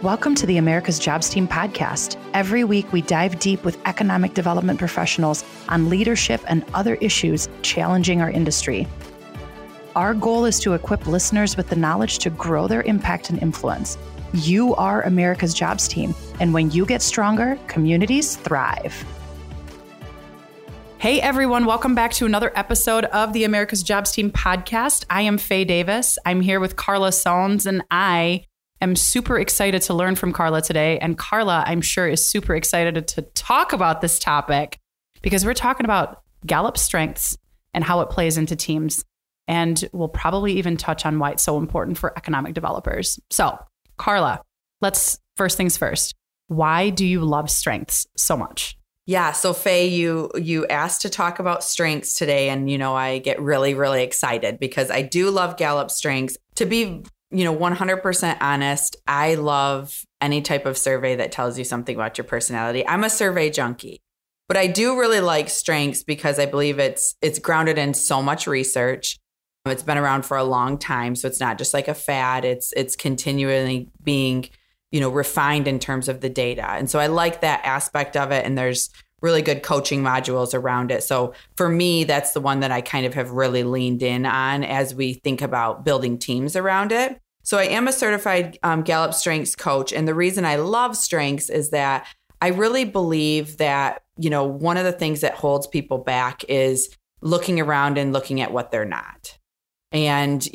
Welcome to the America's Jobs Team podcast. Every week, we dive deep with economic development professionals on leadership and other issues challenging our industry. Our goal is to equip listeners with the knowledge to grow their impact and influence. You are America's Jobs Team, and when you get stronger, communities thrive. Hey everyone, welcome back to another episode of the America's Jobs Team podcast. I am Faye Davis. I'm here with Carla Sones, and I am super excited to learn from Carla today. And Carla, I'm sure, is super excited to talk about this topic because we're talking about Gallup strengths and how it plays into teams. And we'll probably even touch on why it's so important for economic developers. So, Carla, let's first things first. Why do you love strengths so much? Yeah. So Faye, you asked to talk about strengths today. And, I get really, really excited because I do love Gallup strengths. To be 100% honest, I love any type of survey that tells you something about your personality. I'm a survey junkie, but I do really like strengths because I believe it's grounded in so much research. It's been around for a long time, so it's not just like a fad. It's continually being, refined in terms of the data. And so I like that aspect of it. And there's really good coaching modules around it. So for me, that's the one that I kind of have really leaned in on as we think about building teams around it. So I am a certified Gallup Strengths coach. And the reason I love strengths is that I really believe that, one of the things that holds people back is looking around and looking at what they're not. And,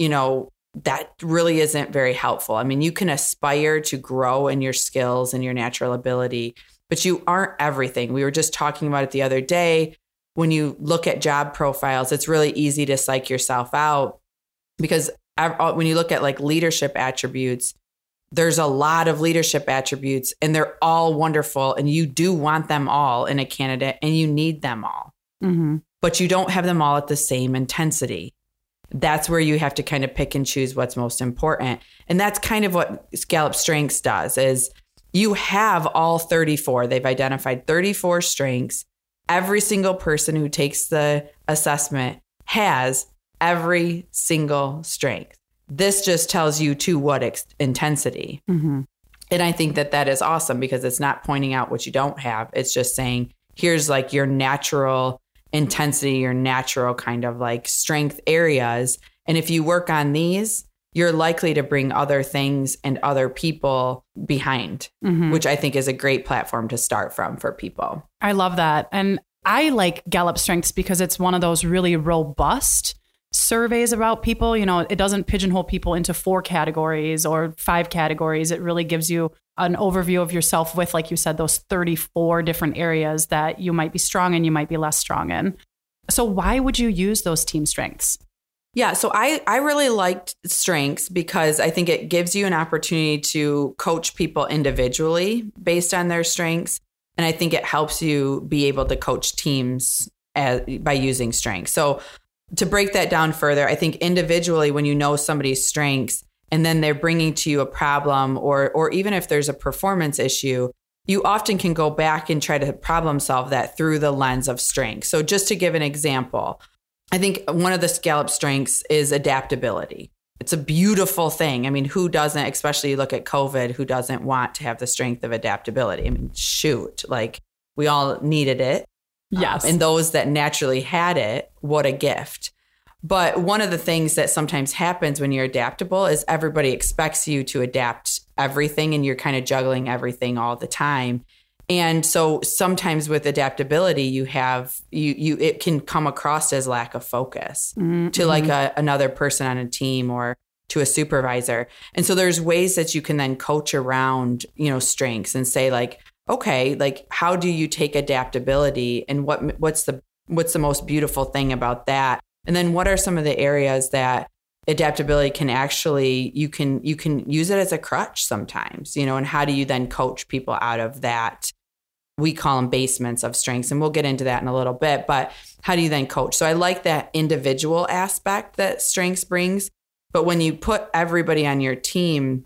that really isn't very helpful. I mean, you can aspire to grow in your skills and your natural ability, but you aren't everything. We were just talking about it the other day. When you look at job profiles, it's really easy to psych yourself out because when you look at like leadership attributes, there's a lot of leadership attributes and they're all wonderful. And you do want them all in a candidate and you need them all, but you don't have them all at the same intensity. That's where you have to kind of pick and choose what's most important. And that's kind of what Gallup Strengths does is you have all 34. They've identified 34 strengths. Every single person who takes the assessment has every single strength. This just tells you to what intensity. And I think that is awesome because it's not pointing out what you don't have. It's just saying, here's like your natural intensity, your natural kind of like strength areas. And if you work on these, you're likely to bring other things and other people behind, which I think is a great platform to start from for people. I love that. And I like Gallup Strengths because it's one of those really robust surveys about people. It doesn't pigeonhole people into 4 categories or 5 categories. It really gives you an overview of yourself with, like you said, those 34 different areas that you might be strong in, you might be less strong in. So why would you use those team strengths? Yeah, so I really liked strengths because I think it gives you an opportunity to coach people individually based on their strengths. And I think it helps you be able to coach teams by using strengths. So to break that down further, I think individually, when you know somebody's strengths and then they're bringing to you a problem or even if there's a performance issue, you often can go back and try to problem solve that through the lens of strength. So just to give an example, I think one of the Gallup strengths is adaptability. It's a beautiful thing. I mean, who doesn't, especially you look at COVID, who doesn't want to have the strength of adaptability? I mean, shoot, like we all needed it. Yes. And those that naturally had it, what a gift. But one of the things that sometimes happens when you're adaptable is everybody expects you to adapt everything and you're kind of juggling everything all the time. And so sometimes with adaptability, you have it can come across as lack of focus to like another person on a team or to a supervisor. And so there's ways that you can then coach around, strengths and say like, okay, like how do you take adaptability and what's the most beautiful thing about that? And then what are some of the areas that adaptability can actually, you can use it as a crutch sometimes, and how do you then coach people out of that? We call them basements of strengths, and we'll get into that in a little bit, but how do you then coach? So I like that individual aspect that strengths brings, but when you put everybody on your team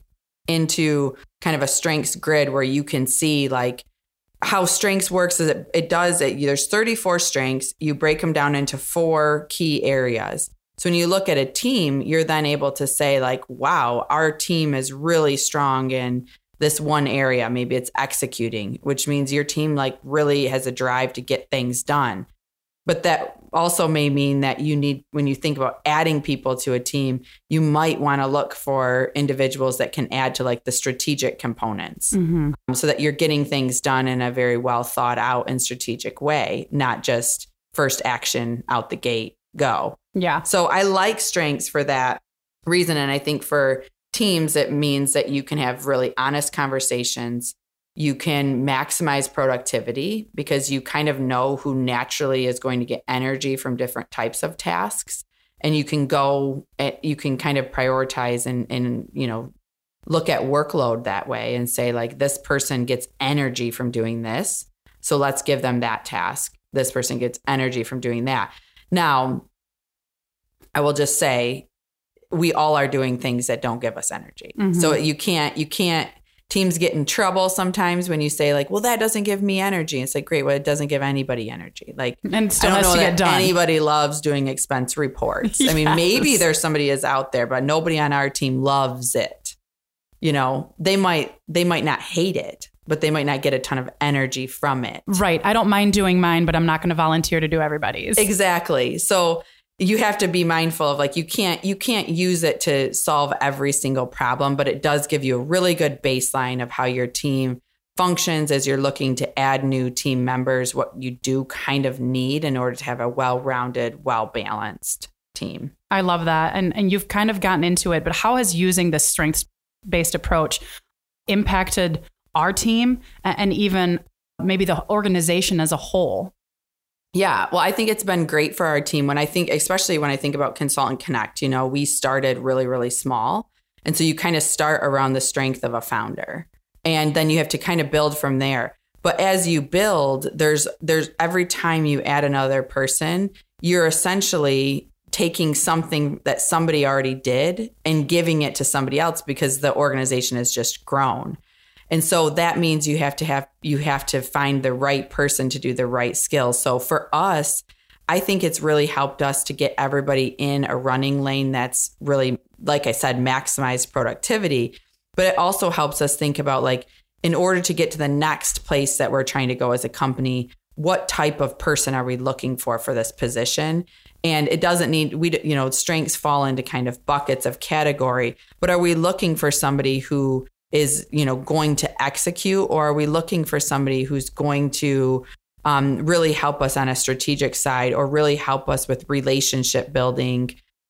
into kind of a strengths grid where you can see like how strengths works is there's 34 strengths. You break them down into 4 key areas. So when you look at a team, you're then able to say like, wow, our team is really strong in this one area. Maybe it's executing, which means your team like really has a drive to get things done. But that also may mean that you need, when you think about adding people to a team, you might want to look for individuals that can add to like the strategic components so that you're getting things done in a very well thought out and strategic way, not just first action out the gate, go. Yeah. So I like strengths for that reason. And I think for teams, it means that you can have really honest conversations. You can maximize productivity because you kind of know who naturally is going to get energy from different types of tasks. And you can you can kind of prioritize and, you know, look at workload that way and say like, this person gets energy from doing this. So let's give them that task. This person gets energy from doing that. Now, I will just say we all are doing things that don't give us energy. So you can't, teams get in trouble sometimes when you say like, well, that doesn't give me energy. It's like, great. Well, it doesn't give anybody energy. Like, and still I don't has know to that get done. Anybody loves doing expense reports. I mean, maybe there's somebody is out there, but nobody on our team loves it. You know, they might not hate it, but they might not get a ton of energy from it. Right. I don't mind doing mine, but I'm not going to volunteer to do everybody's. Exactly. So you have to be mindful of like, you can't use it to solve every single problem, but it does give you a really good baseline of how your team functions as you're looking to add new team members, what you do kind of need in order to have a well-rounded, well-balanced team. I love that. And you've kind of gotten into it, but how has using this strengths-based approach impacted our team and even maybe the organization as a whole? Yeah, well, I think it's been great for our team. Especially when I think about Consultant Connect, you know, we started really, really small. And so you kind of start around the strength of a founder and then you have to kind of build from there. But as you build, there's every time you add another person, you're essentially taking something that somebody already did and giving it to somebody else because the organization has just grown. And so that means you have to find the right person to do the right skills. So for us, I think it's really helped us to get everybody in a running lane that's really, like I said, maximize productivity. But it also helps us think about like, in order to get to the next place that we're trying to go as a company, what type of person are we looking for this position? And it doesn't need, strengths fall into kind of buckets of category, but are we looking for somebody who is, going to execute, or are we looking for somebody who's going to really help us on a strategic side or really help us with relationship building,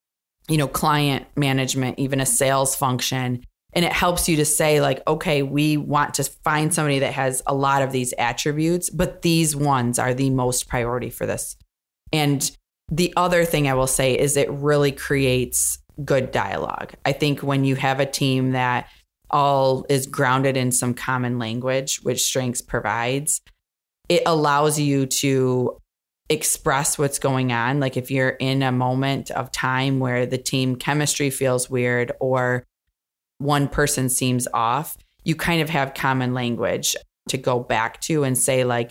client management, even a sales function? And it helps you to say like, okay, we want to find somebody that has a lot of these attributes, but these ones are the most priority for this. And the other thing I will say is it really creates good dialogue. I think when you have a team that all is grounded in some common language, which Strengths provides, it allows you to express what's going on. Like if you're in a moment of time where the team chemistry feels weird or one person seems off, you kind of have common language to go back to and say like,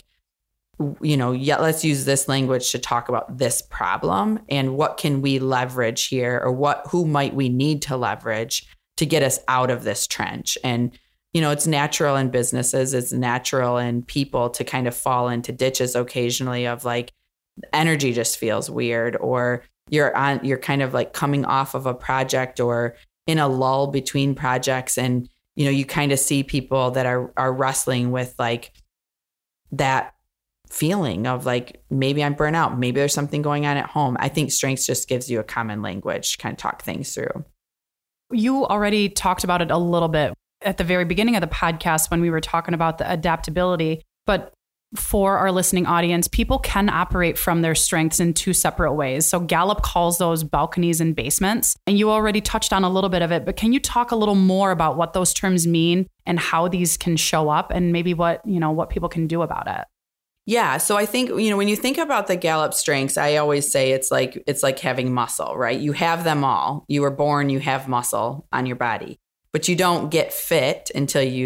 let's use this language to talk about this problem and what can we leverage here, or who might we need to leverage to get us out of this trench. And, it's natural in businesses, it's natural in people to kind of fall into ditches occasionally of like energy just feels weird, or you're kind of like coming off of a project or in a lull between projects. And, you kind of see people that are wrestling with like that feeling of like, maybe I'm burnt out, maybe there's something going on at home. I think Strengths just gives you a common language to kind of talk things through. You already talked about it a little bit at the very beginning of the podcast when we were talking about the adaptability, but for our listening audience, people can operate from their strengths in two separate ways. So Gallup calls those balconies and basements, and you already touched on a little bit of it, but can you talk a little more about what those terms mean and how these can show up and maybe what people can do about it? Yeah. So I think, when you think about the Gallup strengths, I always say it's like having muscle, right? You have them all. You were born, you have muscle on your body, but you don't get fit until you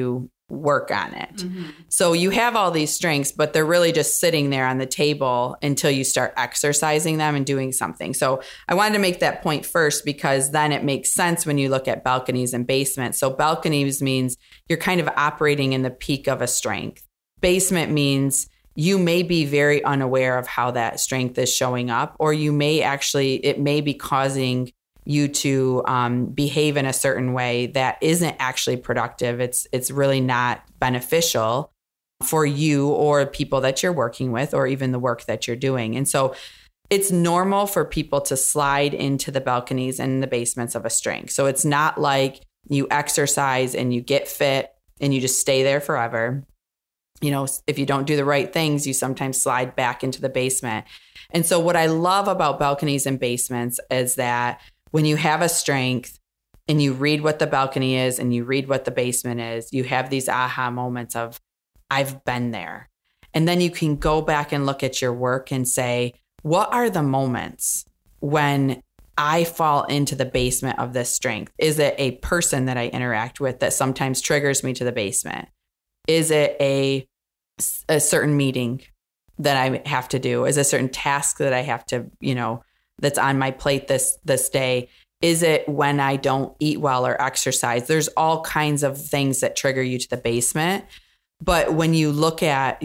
work on it. So you have all these strengths, but they're really just sitting there on the table until you start exercising them and doing something. So I wanted to make that point first, because then it makes sense when you look at balconies and basements. So balconies means you're kind of operating in the peak of a strength. Basement means you may be very unaware of how that strength is showing up, or you may actually, it may be causing you to behave in a certain way that isn't actually productive. It's really not beneficial for you or people that you're working with, or even the work that you're doing. And so it's normal for people to slide into the balconies and the basements of a strength. So it's not like you exercise and you get fit and you just stay there forever. You know, if you don't do the right things, you sometimes slide back into the basement. And so what I love about balconies and basements is that when you have a strength and you read what the balcony is and you read what the basement is, you have these aha moments of, I've been there. And then you can go back and look at your work and say, what are the moments when I fall into the basement of this strength? Is it a person that I interact with that sometimes triggers me to the basement? Is it a certain meeting that I have to do? Is it a certain task that I have to, that's on my plate this day? Is it when I don't eat well or exercise? There's all kinds of things that trigger you to the basement. But when you look at,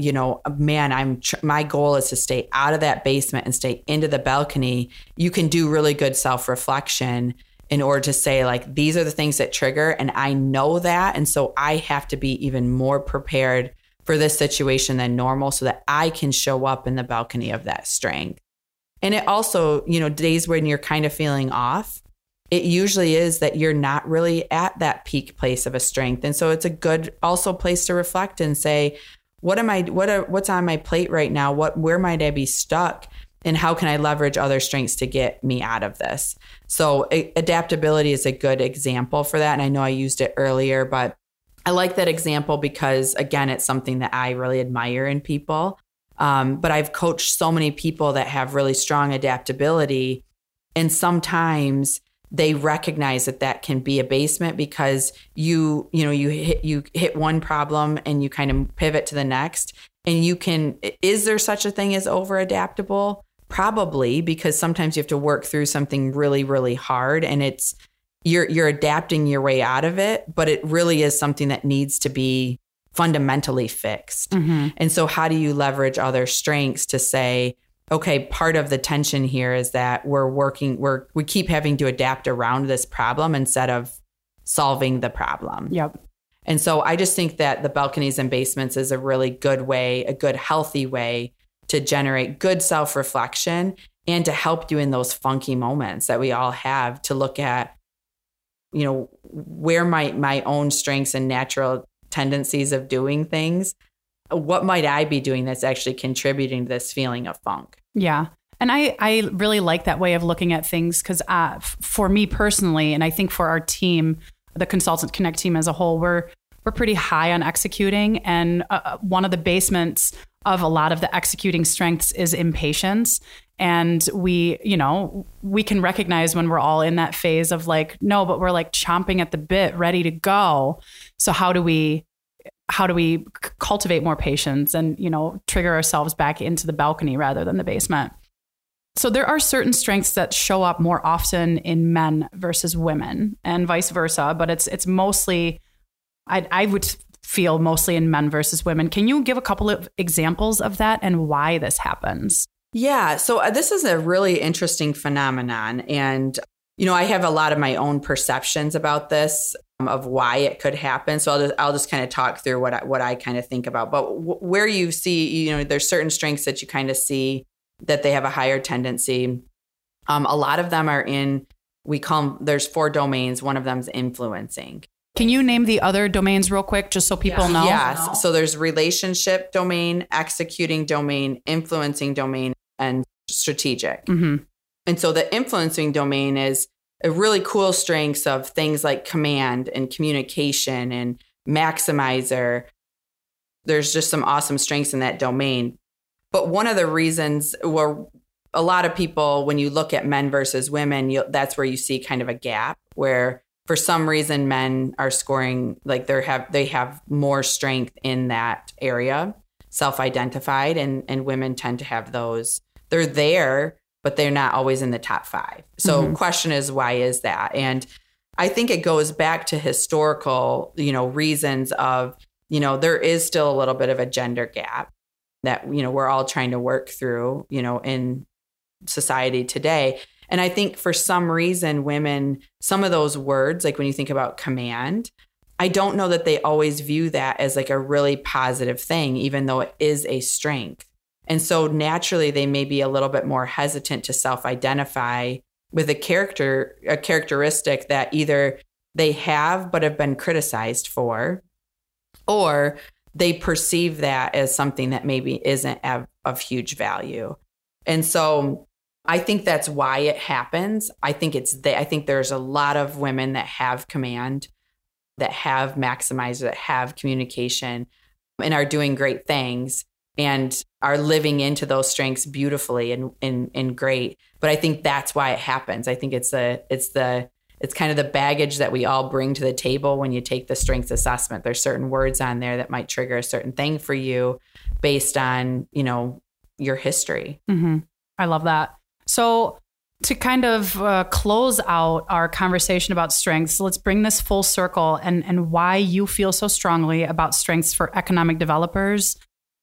my goal is to stay out of that basement and stay into the balcony, you can do really good self-reflection in order to say, like, these are the things that trigger, and I know that. And so I have to be even more prepared for this situation than normal so that I can show up in the balcony of that strength. And it also, days when you're kind of feeling off, it usually is that you're not really at that peak place of a strength. And so it's a good also place to reflect and say, what's on my plate right now? Where might I be stuck? And how can I leverage other strengths to get me out of this? So adaptability is a good example for that. And I know I used it earlier, but I like that example because, again, it's something that I really admire in people. But I've coached so many people that have really strong adaptability. And sometimes they recognize that can be a basement because you hit one problem and you kind of pivot to the next. And is there such a thing as over adaptable? Probably, because sometimes you have to work through something really, really hard and you're adapting your way out of it, but it really is something that needs to be fundamentally fixed. Mm-hmm. And so how do you leverage other strengths to say, okay, part of the tension here is that we keep having to adapt around this problem instead of solving the problem. Yep. And so I just think that the balconies and basements is a really good way, a good healthy way to generate good self-reflection and to help you in those funky moments that we all have to look at, where my own strengths and natural tendencies of doing things, what might I be doing that's actually contributing to this feeling of funk? Yeah. And I really like that way of looking at things because for me personally, and I think for our team, the Consultant Connect team as a whole, we're pretty high on executing. And one of the basements of a lot of the executing strengths is impatience. And we can recognize when we're all in that phase of like, no, but we're like chomping at the bit, ready to go. So how do we cultivate more patience and, trigger ourselves back into the balcony rather than the basement? So there are certain strengths that show up more often in men versus women and vice versa, but it's mostly, I would feel mostly in men versus women. Can you give a couple of examples of that and why this happens? Yeah. So this is a really interesting phenomenon. And, I have a lot of my own perceptions about this, of why it could happen. So I'll just kind of talk through what I kind of think about. But where you see, there's certain strengths that you kind of see that they have a higher tendency. A lot of them are we call them, there's 4 domains. One of them is influencing. Can you name the other domains real quick, just so people know? Yes. So there's relationship domain, executing domain, influencing domain, and strategic. Mm-hmm. And so the influencing domain is a really cool strengths of things like command and communication and maximizer. There's just some awesome strengths in that domain. But one of the reasons where a lot of people, when you look at men versus women, that's where you see kind of a gap where for some reason, men are scoring like they have more strength in that area, self-identified, and women tend to have those. They're there, but they're not always in the top 5. So question is, why is that? And I think it goes back to historical, reasons of, there is still a little bit of a gender gap that, we're all trying to work through, in society today. And I think for some reason, women, some of those words, like when you think about command, I don't know that they always view that as like a really positive thing, even though it is a strength. And so naturally, they may be a little bit more hesitant to self-identify with a characteristic that either they have but have been criticized for, or they perceive that as something that maybe isn't of huge value. And so I think that's why it happens. I think there's a lot of women that have command, that have maximized, that have communication, and are doing great things and are living into those strengths beautifully and great. But I think that's why it happens. I think it's kind of the baggage that we all bring to the table when you take the strengths assessment. There's certain words on there that might trigger a certain thing for you based on, your history. Mm-hmm. I love that. So to kind of close out our conversation about strengths, let's bring this full circle and why you feel so strongly about strengths for economic developers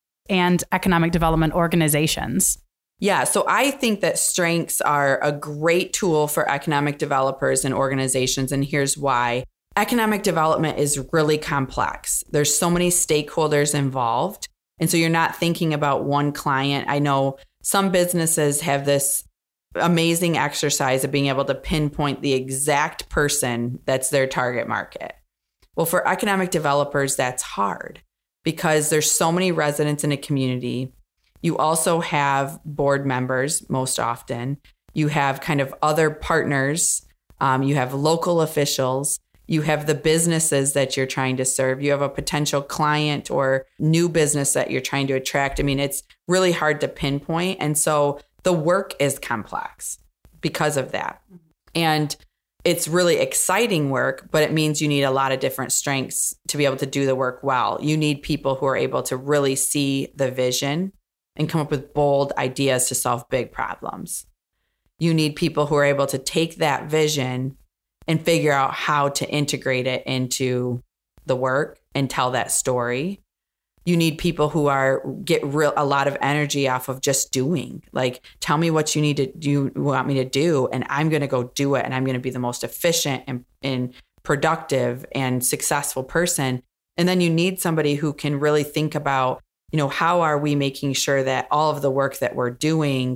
and economic development organizations. Yeah, so I think that strengths are a great tool for economic developers and organizations, and here's why. Economic development is really complex. There's so many stakeholders involved, and so you're not thinking about one client. I know some businesses have this amazing exercise of being able to pinpoint the exact person that's their target market. Well, for economic developers, that's hard because there's so many residents in a community. You also have board members most often. You have kind of other partners. You have local officials. You have the businesses that you're trying to serve. You have a potential client or new business that you're trying to attract. I mean, it's really hard to pinpoint. And so the work is complex because of that. And it's really exciting work, but it means you need a lot of different strengths to be able to do the work well. You need people who are able to really see the vision and come up with bold ideas to solve big problems. You need people who are able to take that vision and figure out how to integrate it into the work and tell that story. You need people who get a lot of energy off of just doing. Like, tell me what you want me to do, and I'm going to go do it, and I'm going to be the most efficient and productive and successful person. And then you need somebody who can really think about, how are we making sure that all of the work that we're doing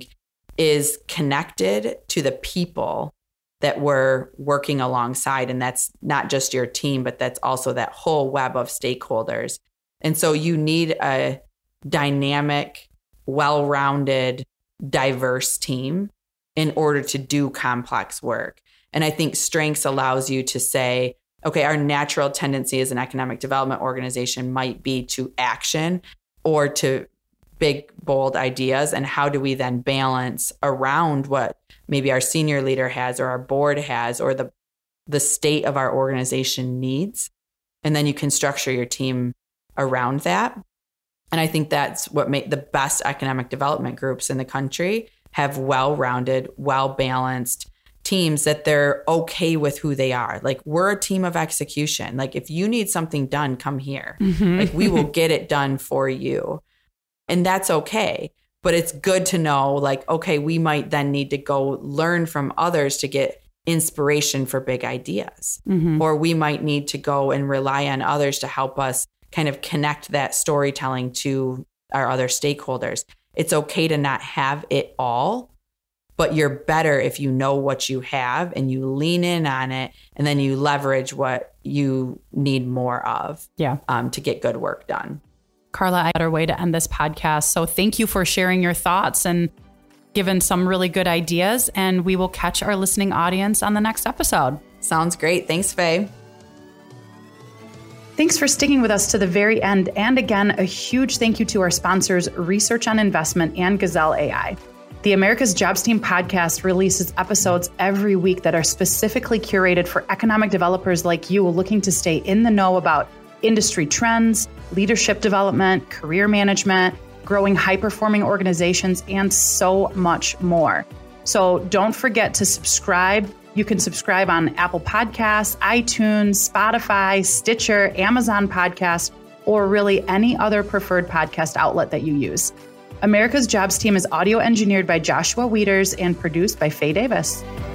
is connected to the people that we're working alongside. And that's not just your team, but that's also that whole web of stakeholders. And so you need a dynamic, well-rounded, diverse team in order to do complex work. And I think strengths allows you to say, okay, our natural tendency as an economic development organization might be to action or to big, bold ideas. And how do we then balance around what maybe our senior leader has or our board has or the state of our organization needs? And then you can structure your team around that. And I think that's what made the best economic development groups in the country have well-rounded, well-balanced teams that they're okay with who they are. Like, we're a team of execution. Like, if you need something done, come here. Mm-hmm. Like, we will get it done for you. And that's okay. But it's good to know, like, okay, we might then need to go learn from others to get inspiration for big ideas. Mm-hmm. Or we might need to go and rely on others to help us kind of connect that storytelling to our other stakeholders. It's okay to not have it all, but you're better if you know what you have and you lean in on it, and then you leverage what you need more of to get good work done. Carla, I had a better way to end this podcast. So thank you for sharing your thoughts and given some really good ideas. And we will catch our listening audience on the next episode. Sounds great. Thanks, Faye. Thanks for sticking with us to the very end. And again, a huge thank you to our sponsors, Research on Investment and Gazelle AI. The America's Jobs Team podcast releases episodes every week that are specifically curated for economic developers like you looking to stay in the know about industry trends, leadership development, career management, growing high-performing organizations, and so much more. So don't forget to subscribe. You can subscribe on Apple Podcasts, iTunes, Spotify, Stitcher, Amazon Podcasts, or really any other preferred podcast outlet that you use. America's Jobs Team is audio engineered by Joshua Wieters and produced by Faye Davis.